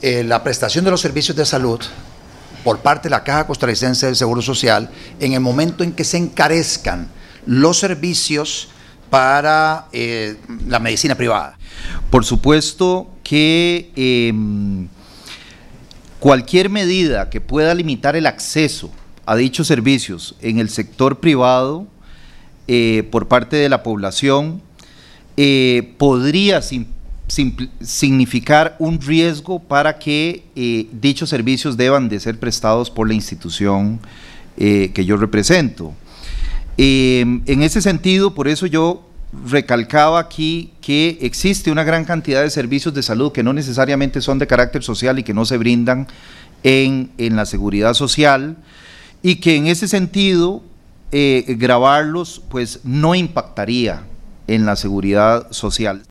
la prestación de los servicios de salud por parte de la Caja Costarricense del Seguro Social en el momento en que se encarezcan los servicios para la medicina privada. Por supuesto que cualquier medida que pueda limitar el acceso a dichos servicios en el sector privado por parte de la población podría significar un riesgo para que dichos servicios deban de ser prestados por la institución que yo represento. En ese sentido, por eso yo recalcaba aquí que existe una gran cantidad de servicios de salud que no necesariamente son de carácter social y que no se brindan en la seguridad social, y que en ese sentido gravarlos pues no impactaría en la seguridad social.